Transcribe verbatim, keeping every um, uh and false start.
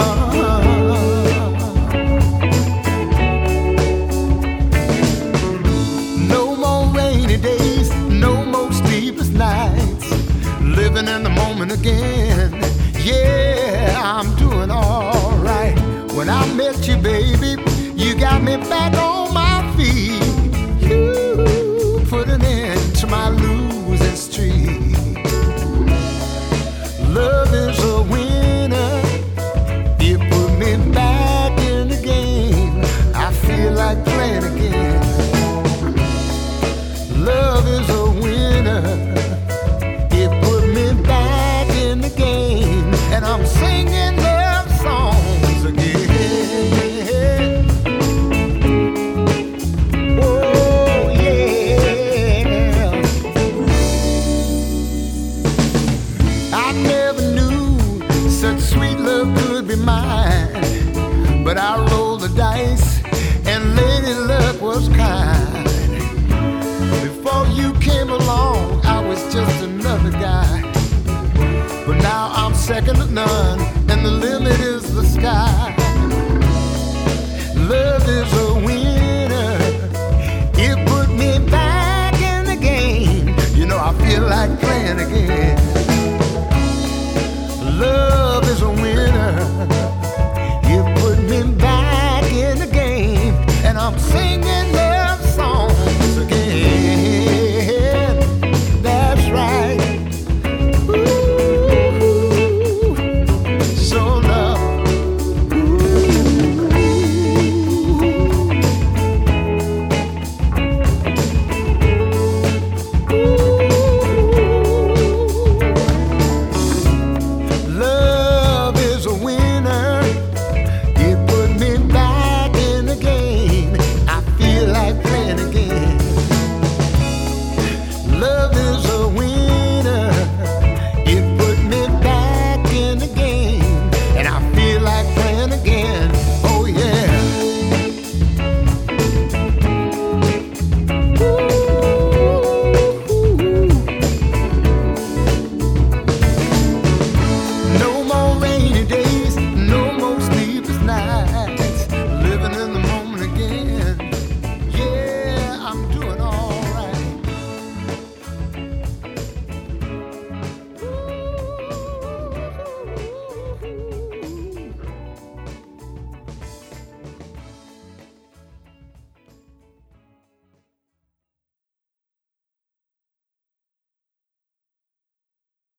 No more rainy days, no more sleepless nights. Living in the moment again. Yeah, I'm doing alright. When I met you, baby, you got me back on my feet. You put an end to my losing streak. Love is a winner. You put me back in the game. I feel like playing again. Love is a winner. You put me back in the game, and I'm singing love songs again. Oh yeah. I never knew such sweet love could be mine, but I rolled the dice and Lady Luck was kind. Before you came along, I was just another guy, but now I'm second to none, and the limit is the sky.